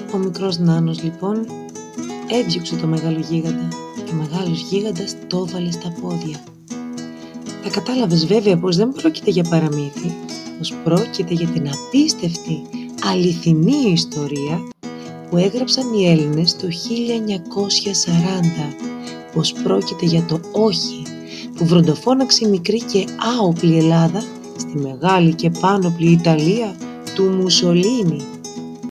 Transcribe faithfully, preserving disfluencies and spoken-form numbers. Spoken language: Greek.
Ο μικρός Νάνος λοιπόν έδιωξε το μεγάλο γίγαντα και ο μεγάλος γίγαντας το έβαλε στα πόδια. Θα κατάλαβες βέβαια πως δεν πρόκειται για παραμύθι, πως πρόκειται για την απίστευτη αληθινή ιστορία που έγραψαν οι Έλληνες το χίλια εννιακόσια σαράντα, πως πρόκειται για το όχι που βροντοφώναξε η μικρή και άοπλη Ελλάδα στη μεγάλη και πάνωπλη Ιταλία του Μουσολίνι.